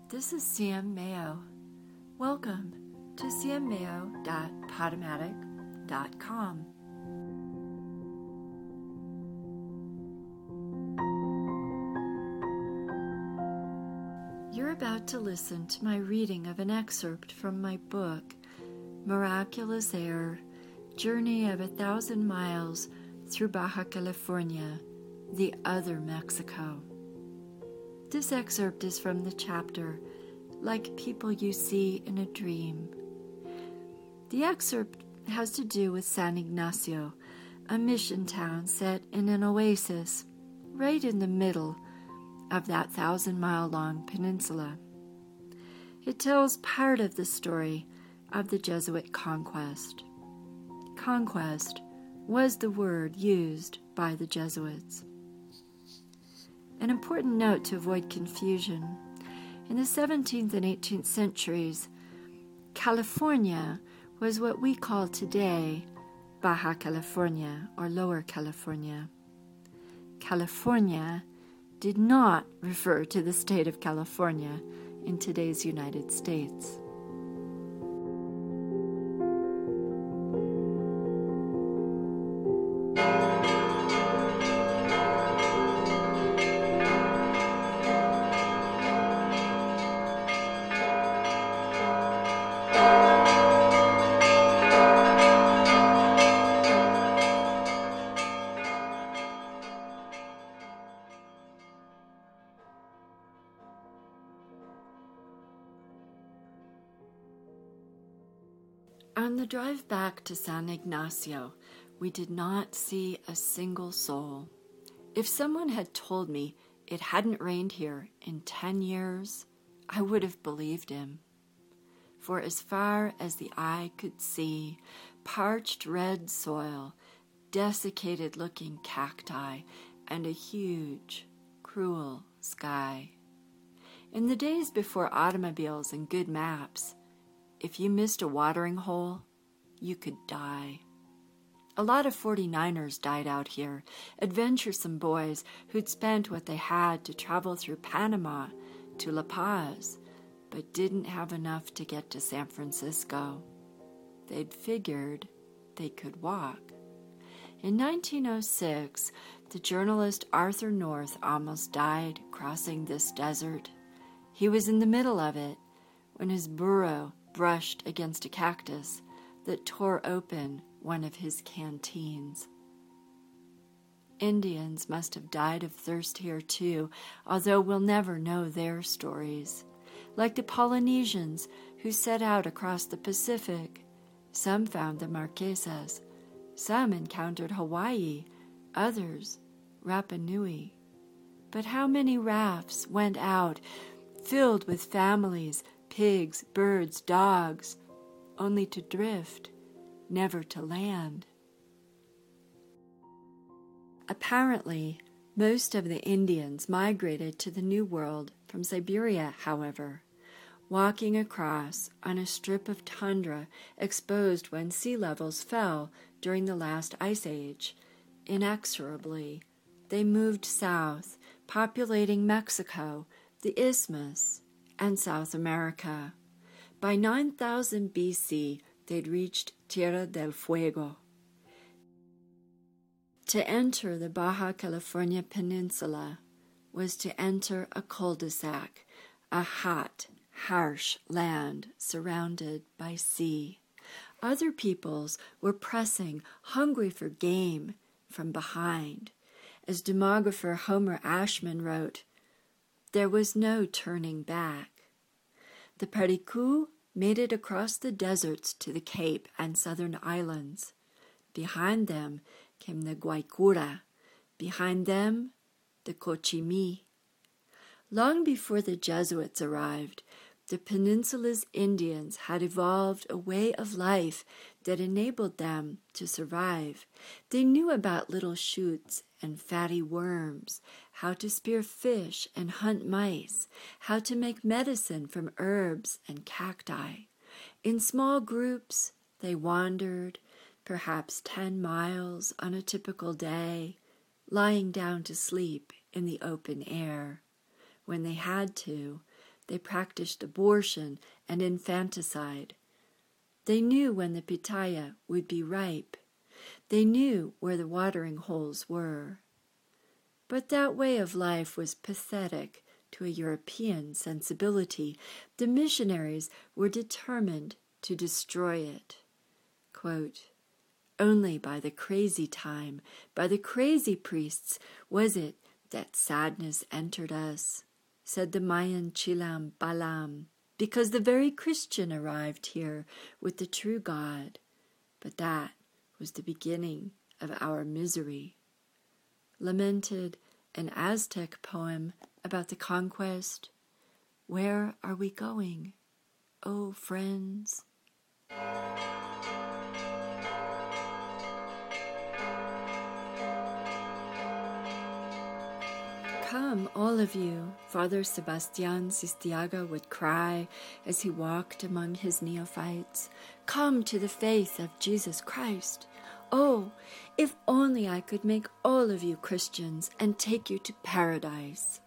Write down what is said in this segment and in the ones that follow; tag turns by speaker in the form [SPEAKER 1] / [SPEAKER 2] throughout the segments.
[SPEAKER 1] This is CM Mayo. Welcome to cmmayo.podomatic.com. You're about to listen to my reading of an excerpt from my book, Miraculous Air, Journey of 1,000 Miles Through Baja California, the Other Mexico. This excerpt is from the chapter, Like People You See in a Dream. The excerpt has to do with San Ignacio, a mission town set in an oasis right in the middle of that 1,000-mile-long peninsula. It tells part of the story of the Jesuit conquest. Conquest was the word used by the Jesuits. An important note to avoid confusion. In the 17th and 18th centuries, California was what we call today Baja California or Lower California. California did not refer to the state of California in today's United States. On the drive back to San Ignacio, we did not see a single soul. If someone had told me it hadn't rained here in 10 years, I would have believed him. For as far as the eye could see, parched red soil, desiccated-looking cacti, and a huge, cruel sky. In the days before automobiles and good maps, if you missed a watering hole, you could die. A lot of 49ers died out here, adventuresome boys who'd spent what they had to travel through Panama to La Paz, but didn't have enough to get to San Francisco. They'd figured they could walk. In 1906, the journalist Arthur North almost died crossing this desert. He was in the middle of it when his burro brushed against a cactus that tore open one of his canteens. Indians must have died of thirst here too, although we'll never know their stories. Like the Polynesians who set out across the Pacific, some found the Marquesas, some encountered Hawaii, others Rapa Nui. But how many rafts went out filled with families, pigs, birds, dogs, only to drift, never to land? Apparently, most of the Indians migrated to the New World from Siberia, however, walking across on a strip of tundra exposed when sea levels fell during the last ice age. Inexorably, they moved south, populating Mexico, the Isthmus, and South America. By 9,000 BC, they'd reached Tierra del Fuego. To enter the Baja California Peninsula was to enter a cul-de-sac, a hot, harsh land surrounded by sea. Other peoples were pressing, hungry for game, from behind. As demographer Homer Ashman wrote, there was no turning back. The Paricú made it across the deserts to the Cape and southern islands. Behind them came the Guaycura. Behind them, the Cochimí. Long before the Jesuits arrived, the peninsula's Indians had evolved a way of life that enabled them to survive. They knew about little shoots and fatty worms, how to spear fish and hunt mice, how to make medicine from herbs and cacti. In small groups, they wandered, perhaps 10 miles on a typical day, lying down to sleep in the open air. When they had to, They practiced abortion and infanticide. They knew when the pitaya would be ripe. They knew where the watering holes were. But that way of life was pathetic to a European sensibility. The missionaries were determined to destroy it. Quote, "Only by the crazy time, by the crazy priests, was it that sadness entered us," said the Mayan Chilam Balam, "because the very Christian arrived here with the true God. But that was the beginning of our misery," lamented an Aztec poem about the conquest. Where are we going, oh friends? Come, all of you, Father Sebastián Sistiaga would cry as he walked among his neophytes. Come to the faith of Jesus Christ. Oh, if only I could make all of you Christians and take you to paradise.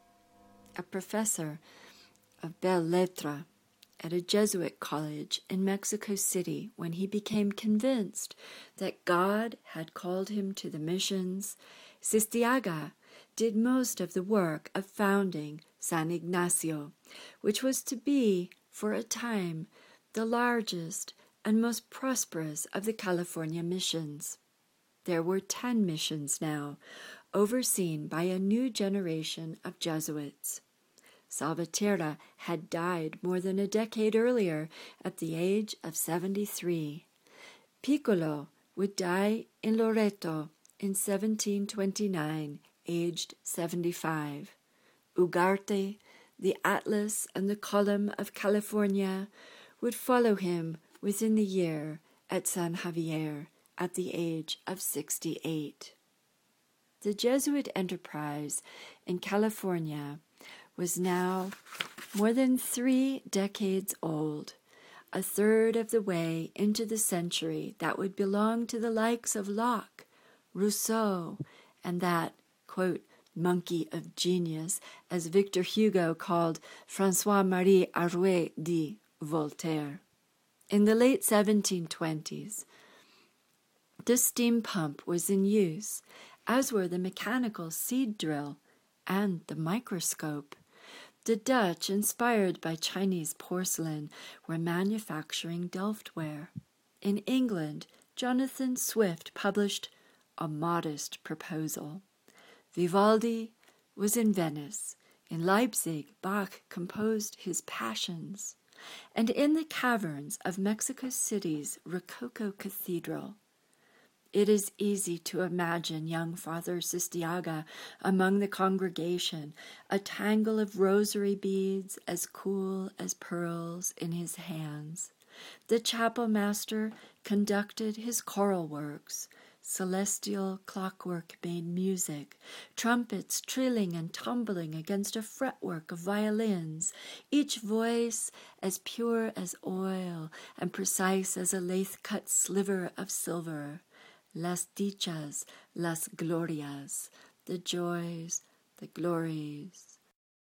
[SPEAKER 1] A professor of belles lettres at a Jesuit college in Mexico City, when he became convinced that God had called him to the missions, Sistiaga did most of the work of founding San Ignacio, which was to be, for a time, the largest and most prosperous of the California missions. There were 10 missions now, overseen by a new generation of Jesuits. Salvatierra had died more than a decade earlier at the age of 73. Piccolo would die in Loreto in 1729, aged 75. Ugarte, the Atlas and the Column of California, would follow him within the year at San Javier at the age of 68. The Jesuit enterprise in California was now more than 3 decades old, a third of the way into the century that would belong to the likes of Locke, Rousseau, and that, quote, monkey of genius, as Victor Hugo called François-Marie Arouet de Voltaire. In the late 1720s, the steam pump was in use, as were the mechanical seed drill and the microscope. The Dutch, inspired by Chinese porcelain, were manufacturing Delftware. In England, Jonathan Swift published A Modest Proposal. Vivaldi was in Venice. In Leipzig, Bach composed his Passions. And in the caverns of Mexico City's Rococo Cathedral, it is easy to imagine young Father Sistiaga among the congregation, a tangle of rosary beads as cool as pearls in his hands. The chapel master conducted his choral works. Celestial clockwork made music, trumpets trilling and tumbling against a fretwork of violins, each voice as pure as oil and precise as a lathe-cut sliver of silver. Las dichas, las glorias, the joys, the glories.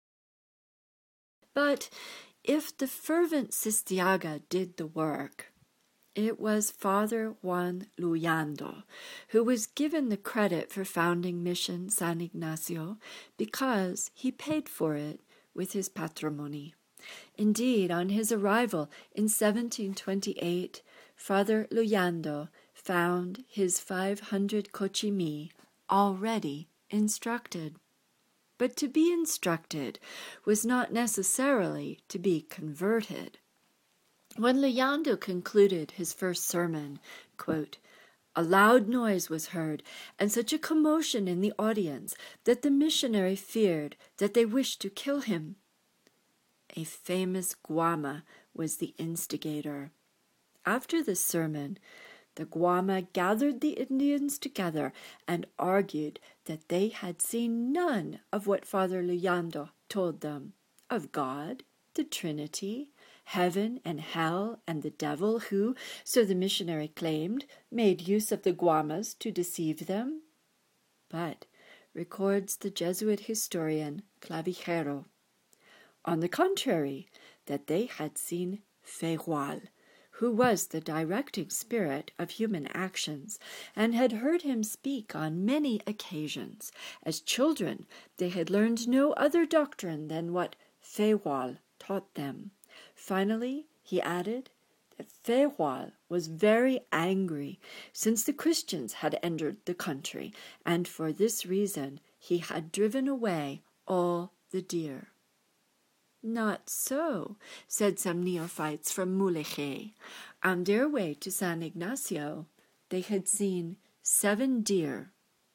[SPEAKER 1] But if the fervent Sistiaga did the work, it was Father Juan Luyando who was given the credit for founding Mission San Ignacio because he paid for it with his patrimony. Indeed, on his arrival in 1728, Father Luyando found his 500 cochimi already instructed. But to be instructed was not necessarily to be converted. When Luyando concluded his first sermon, quote, a loud noise was heard, and such a commotion in the audience that the missionary feared that they wished to kill him. A famous Guama was the instigator. After the sermon, the Guama gathered the Indians together and argued that they had seen none of what Father Luyando told them, of God, the Trinity, heaven and hell, and the devil who, so the missionary claimed, made use of the Guamas to deceive them. But, records the Jesuit historian Clavijero, On the contrary, that they had seen Feihual, who was the directing spirit of human actions, and had heard him speak on many occasions. As children, they had learned no other doctrine than what Feihual taught them. Finally, he added that Feihual was very angry since the Christians had entered the country, and for this reason he had driven away all the deer. Not so, said some neophytes from Mulegé. On their way to San Ignacio, they had seen 7 deer.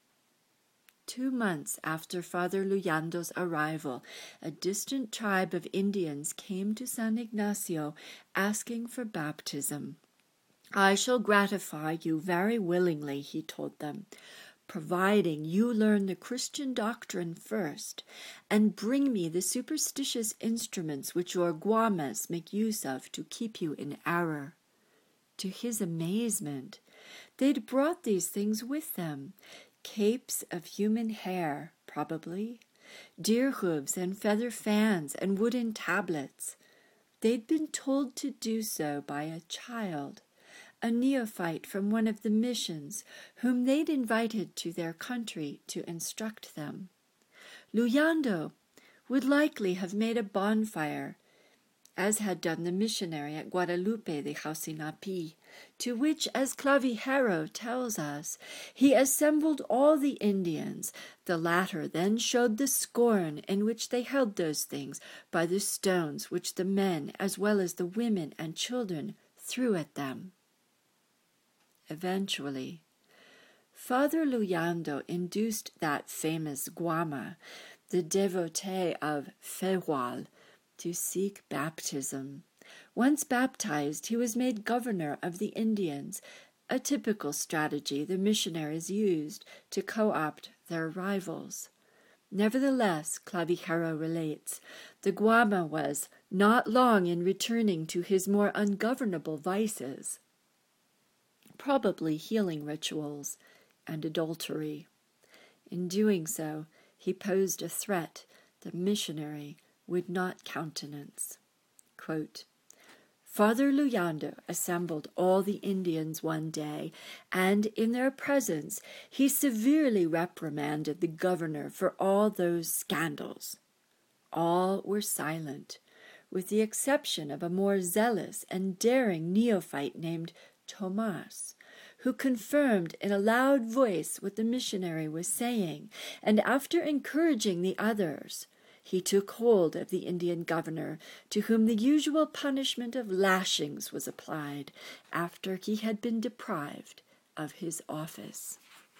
[SPEAKER 1] 2 months after Father Luyando's arrival, a distant tribe of Indians came to San Ignacio asking for baptism. I shall gratify you very willingly, he told them, providing you learn the Christian doctrine first, and bring me the superstitious instruments which your Guamas make use of to keep you in error. To his amazement, they'd brought these things with them, capes of human hair, probably, deer hooves and feather fans and wooden tablets. They'd been told to do so by a child, a neophyte from one of the missions, whom they'd invited to their country to instruct them. Luyando would likely have made a bonfire, as had done the missionary at Guadalupe de Jausinapi, to which, as Clavijero tells us, he assembled all the Indians. The latter then showed the scorn in which they held those things by the stones which the men, as well as the women and children, threw at them. Eventually, Father Luyando induced that famous Guama, the devotee of Feihual, to seek baptism. Once baptized, he was made governor of the Indians, a typical strategy the missionaries used to co-opt their rivals. Nevertheless, Clavijero relates, the Guama was not long in returning to his more ungovernable vices, probably healing rituals and adultery. In doing so, he posed a threat the missionary would not countenance. Quote, Father Luyando assembled all the Indians one day, and in their presence he severely reprimanded the governor for all those scandals. All were silent, with the exception of a more zealous and daring neophyte named Tomas, who confirmed in a loud voice what the missionary was saying, and after encouraging the others, he took hold of the Indian governor, to whom the usual punishment of lashings was applied after he had been deprived of his office.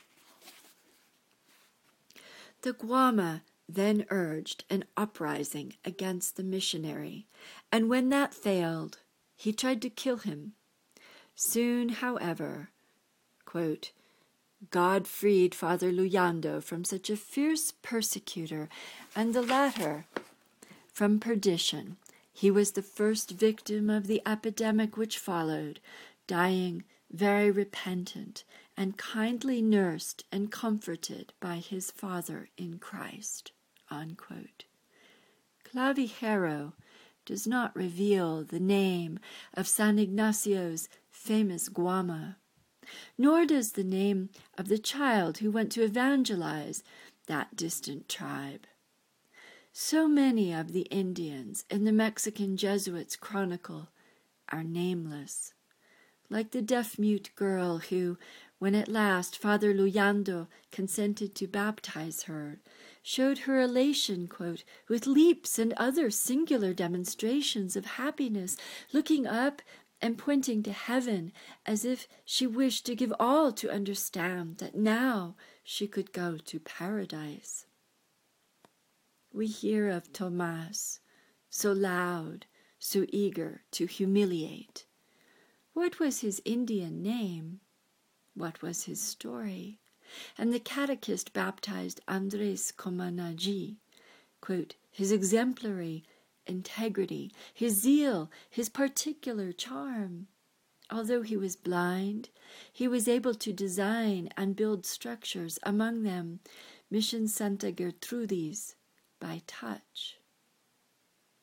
[SPEAKER 1] The Guama then urged an uprising against the missionary, and when that failed, he tried to kill him. Soon, however, quote, God freed Father Luyando from such a fierce persecutor, and the latter from perdition. He was the first victim of the epidemic which followed, dying very repentant and kindly nursed and comforted by his Father in Christ. Unquote. Clavijero does not reveal the name of San Ignacio's famous Guama, nor does the name of the child who went to evangelize that distant tribe. So many of the Indians in the Mexican Jesuits' chronicle are nameless, like the deaf-mute girl who, when at last Father Luyando consented to baptize her, showed her elation, quote, with leaps and other singular demonstrations of happiness, looking up and pointing to heaven as if she wished to give all to understand that now she could go to paradise. We hear of Tomas, so loud, so eager to humiliate. What was his Indian name? What was his story? And the catechist baptized Andres Comanaji, quote, his exemplary integrity, his zeal, his particular charm. Although he was blind, he was able to design and build structures, among them Mission Santa Gertrudis, by touch.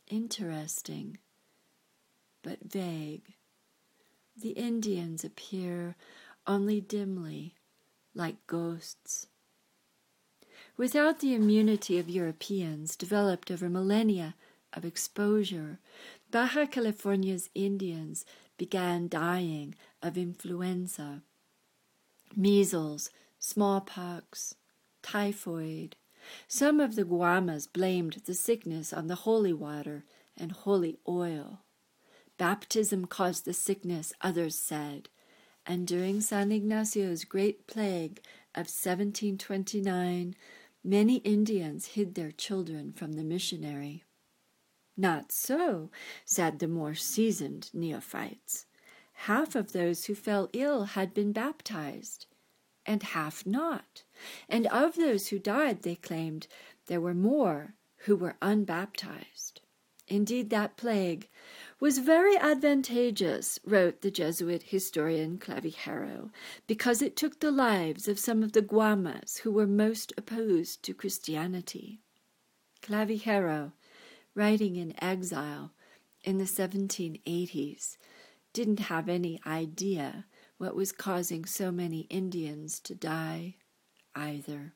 [SPEAKER 1] interesting, but vague. The Indians appear only dimly, like ghosts. Without the immunity of Europeans developed over millennia of exposure, Baja California's Indians began dying of influenza, measles, smallpox, typhoid. Some of the Guamas blamed the sickness on the holy water and holy oil. Baptism caused the sickness, others said, and during San Ignacio's Great Plague of 1729, many Indians hid their children from the missionary. Not so, said the more seasoned neophytes. Half of those who fell ill had been baptized, and half not. And of those who died, they claimed, there were more who were unbaptized. Indeed, that plague was very advantageous, wrote the Jesuit historian Clavijero, because it took the lives of some of the Guamas who were most opposed to Christianity. Clavijero, writing in exile in the 1780s, didn't have any idea what was causing so many Indians to die either.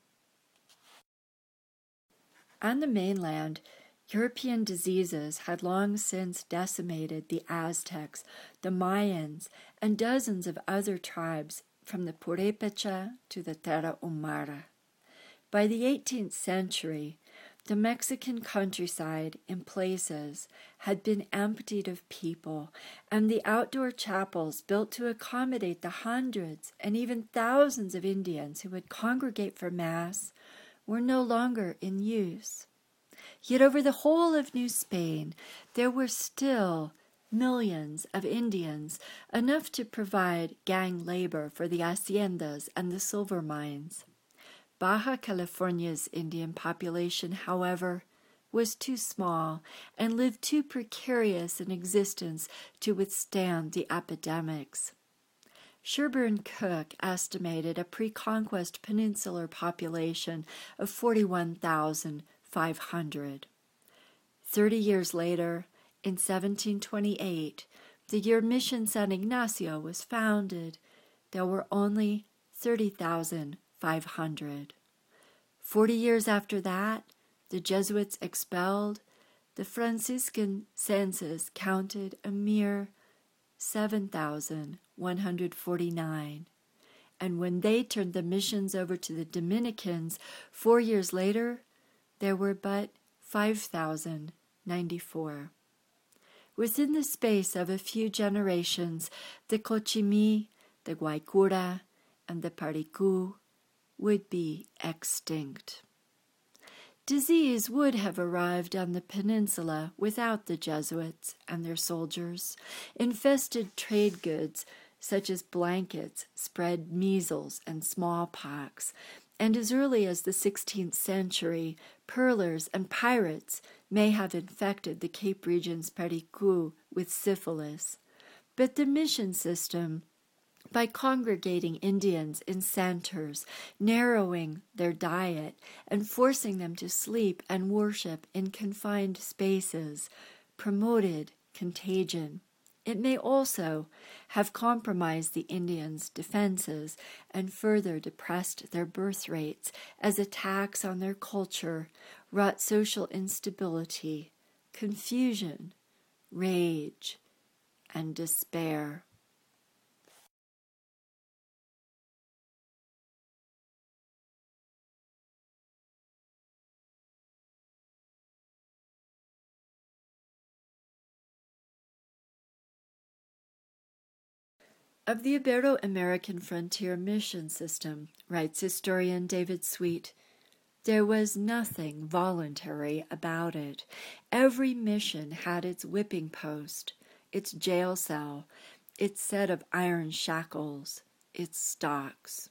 [SPEAKER 1] On the mainland, European diseases had long since decimated the Aztecs, the Mayans, and dozens of other tribes from the Purépecha to the Tarahumara. By the 18th century, the Mexican countryside in places had been emptied of people, and the outdoor chapels built to accommodate the hundreds and even thousands of Indians who would congregate for Mass were no longer in use. Yet over the whole of New Spain, there were still millions of Indians, enough to provide gang labor for the haciendas and the silver mines. Baja California's Indian population, however, was too small and lived too precarious an existence to withstand the epidemics. Sherburne Cook estimated a pre-conquest peninsular population of 41,500. 30 years later, in 1728, the year Mission San Ignacio was founded, there were only 30,500. 40 years after that, the Jesuits expelled, the Franciscan census counted a mere 7,149. And when they turned the missions over to the Dominicans 4 years later, there were but 5,094. Within the space of a few generations, the Cochimí, the Guaycura, and the Paricu would be extinct. Disease would have arrived on the peninsula without the Jesuits and their soldiers. Infested trade goods, such as blankets, spread measles and smallpox, and as early as the 16th century, pearlers and pirates may have infected the Cape region's Paricu with syphilis. But the mission system, by congregating Indians in centers, narrowing their diet, and forcing them to sleep and worship in confined spaces, promoted contagion. It may also have compromised the Indians' defenses and further depressed their birth rates as attacks on their culture wrought social instability, confusion, rage, and despair. Of the Ibero-American frontier mission system, writes historian David Sweet, there was nothing voluntary about it. Every mission had its whipping post, its jail cell, its set of iron shackles, its stocks.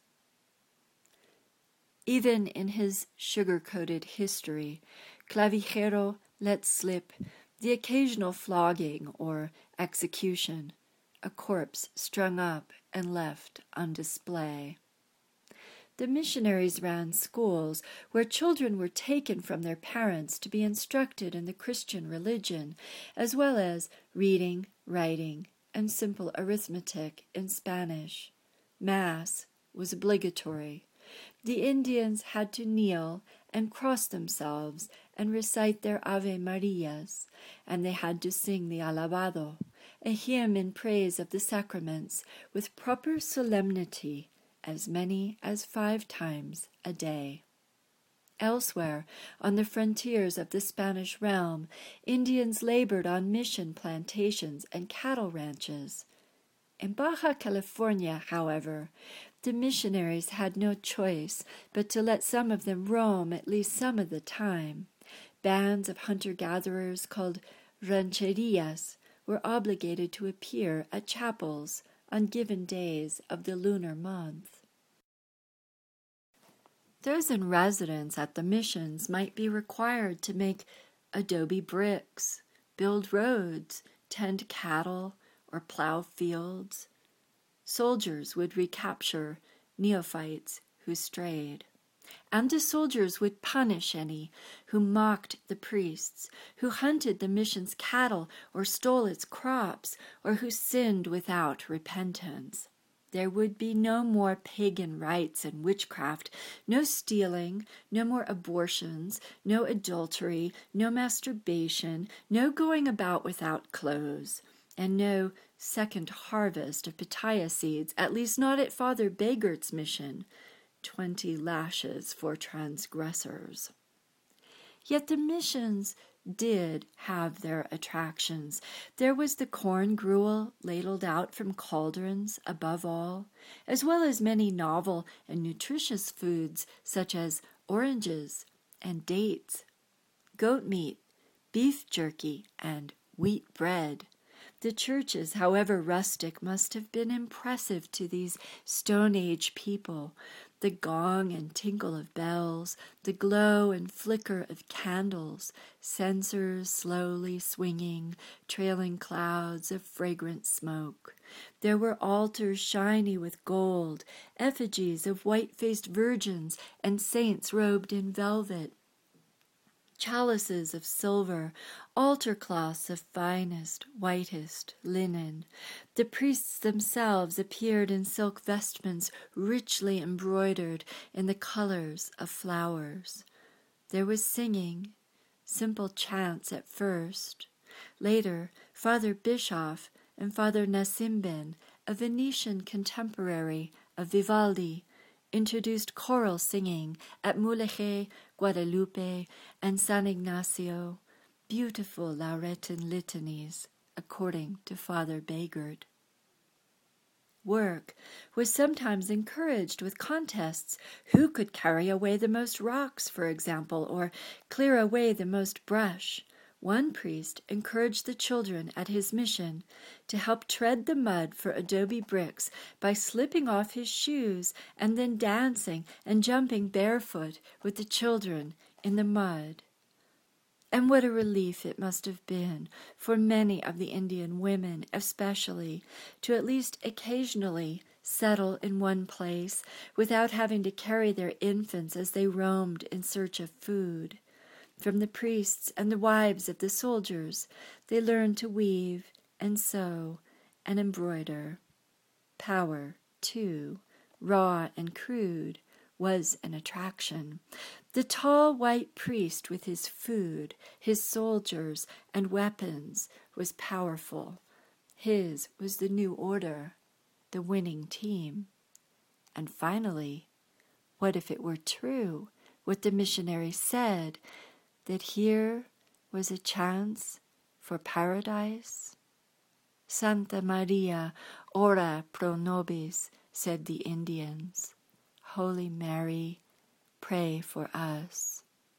[SPEAKER 1] Even in his sugar-coated history, Clavijero let slip the occasional flogging or execution, a corpse strung up and left on display. The missionaries ran schools where children were taken from their parents to be instructed in the Christian religion, as well as reading, writing, and simple arithmetic in Spanish. Mass was obligatory. The Indians had to kneel and cross themselves and recite their Ave Marias, and they had to sing the Alabado, a hymn in praise of the sacraments, with proper solemnity, as many as 5 times a day. Elsewhere, on the frontiers of the Spanish realm, Indians labored on mission plantations and cattle ranches. In Baja California, however, the missionaries had no choice but to let some of them roam at least some of the time. Bands of hunter-gatherers called rancherias were obligated to appear at chapels on given days of the lunar month. Those in residence at the missions might be required to make adobe bricks, build roads, tend cattle, or plow fields. Soldiers would recapture neophytes who strayed, and the soldiers would punish any who mocked the priests, who hunted the mission's cattle or stole its crops, or who sinned without repentance. There would be no more pagan rites and witchcraft, no stealing, no more abortions, no adultery, no masturbation, no going about without clothes, and no second harvest of pitaya seeds, at least not at Father Begert's mission, 20 lashes for transgressors. Yet the missions did have their attractions. There was the corn gruel ladled out from cauldrons above all, as well as many novel and nutritious foods such as oranges and dates, goat meat, beef jerky, and wheat bread. The churches, however rustic, must have been impressive to these Stone Age people. The gong and tinkle of bells, the glow and flicker of candles, censers slowly swinging, trailing clouds of fragrant smoke. There were altars shiny with gold, effigies of white-faced virgins and saints robed in velvet, chalices of silver, altar cloths of finest, whitest linen. The priests themselves appeared in silk vestments richly embroidered in the colors of flowers. There was singing, simple chants at first. Later, Father Bischoff and Father Nasimben, a Venetian contemporary of Vivaldi, introduced choral singing at Mulegé, Guadalupe, and San Ignacio, beautiful Lauretan litanies, according to Father Begert. Work was sometimes encouraged with contests. Who could carry away the most rocks, for example, or clear away the most brush? One priest encouraged the children at his mission to help tread the mud for adobe bricks by slipping off his shoes and then dancing and jumping barefoot with the children in the mud. And what a relief it must have been for many of the Indian women, especially, to at least occasionally settle in one place without having to carry their infants as they roamed in search of food. From the priests and the wives of the soldiers, they learned to weave and sew and embroider. Power, too, raw and crude, was an attraction. The tall white priest with his food, his soldiers, and weapons was powerful. His was the new order, the winning team. And finally, what if it were true, what the missionary said, that here was a chance for paradise? Santa Maria, ora pro nobis, said the Indians. Holy Mary, pray for us.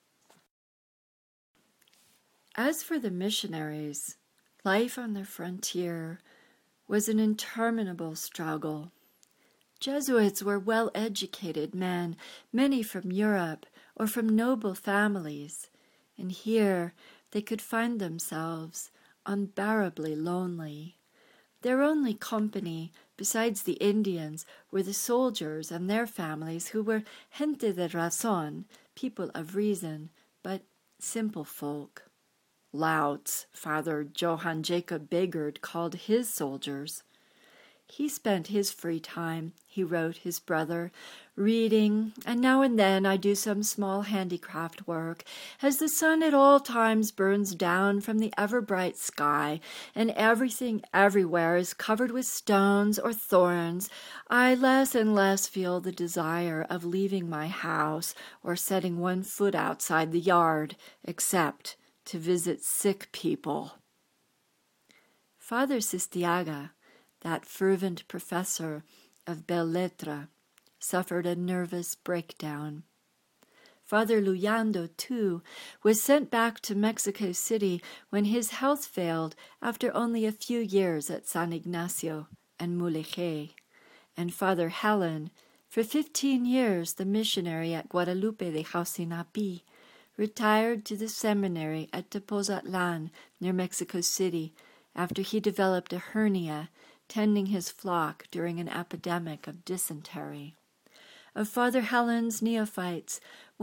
[SPEAKER 1] As for the missionaries, life on the frontier was an interminable struggle. Jesuits were well-educated men, many from Europe or from noble families, and here they could find themselves unbearably lonely. Their only company, besides the Indians, were the soldiers and their families, who were gente de razón, people of reason, but simple folk. Louts, Father Johann Jacob Begard called his soldiers. He spent his free time, he wrote his brother, reading, and now and then I do some small handicraft work, as the sun at all times burns down from the ever-bright sky, and everything everywhere is covered with stones or thorns. I less and less feel the desire of leaving my house or setting one foot outside the yard, except to visit sick people. Father Sistiaga, that fervent professor of belles lettres, suffered a nervous breakdown. Father Luyando, too, was sent back to Mexico City when his health failed after only a few years at San Ignacio and Mulegé. And Father Helen, for 15 years the missionary at Guadalupe de Jausinapí, retired to the seminary at Tepozatlan near Mexico City after he developed a hernia tending his flock during an epidemic of dysentery. Of Father Helen's neophytes,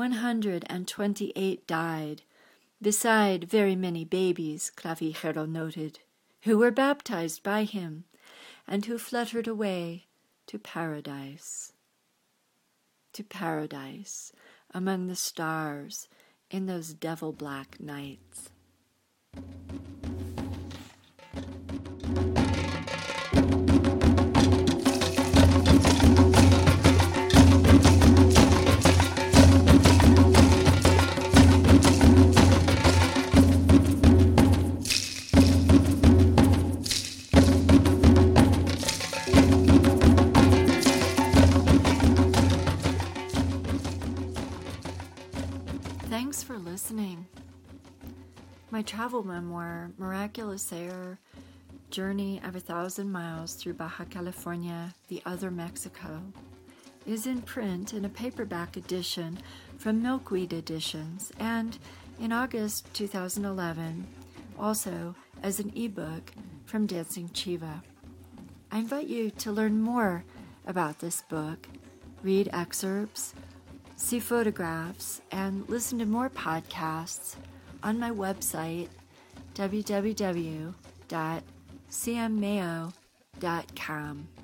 [SPEAKER 1] 128 died, beside very many babies, Clavijero noted, who were baptized by him and who fluttered away to paradise among the stars in those devil-black nights. Thanks for listening. My travel memoir, Miraculous Air, Journey of 1,000 Miles Through Baja California, the Other Mexico, is in print in a paperback edition from Milkweed Editions, and in August 2011, also as an ebook from Dancing Chiva. I invite you to learn more about this book, read excerpts, see photographs, and listen to more podcasts on my website, www.cmmayo.com.